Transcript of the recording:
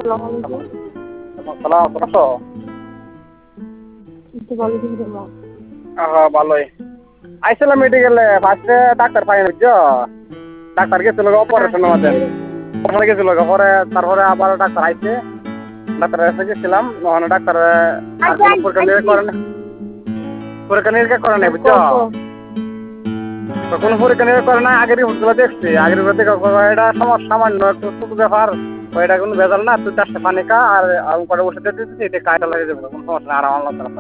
আসসালামু সালাম আছো? ভালোই। আইছিলাম মেডিকেলে ফার্স্টে ডাক্তার পাই না বুঝছো? ডাক্তার গেছিল অপারেশনের মধ্যে গেছিল পরে তারপরে আবার ডাক্তার আইছে ডাক্তার কাছে গেছিলাম ওখানে ডাক্তার আর কোনো পরীক্ষা নিরীক্ষা করে নাই বুঝছো? তো কোনো পরীক্ষা নিরীক্ষা করে নাই আগের রিপোর্টগুলো দেখছি আগের রিপোর্ট দেখে এটা সমস্যা সামান্য একটু ছোট ব্যাপার এটা কোনো ভেজাল না তুই 4টা পানি খা আর কটা ওষুধ দিতেছি এটা কাজটা লাগিয়ে দেবো কোনো সমস্যা না আর আমার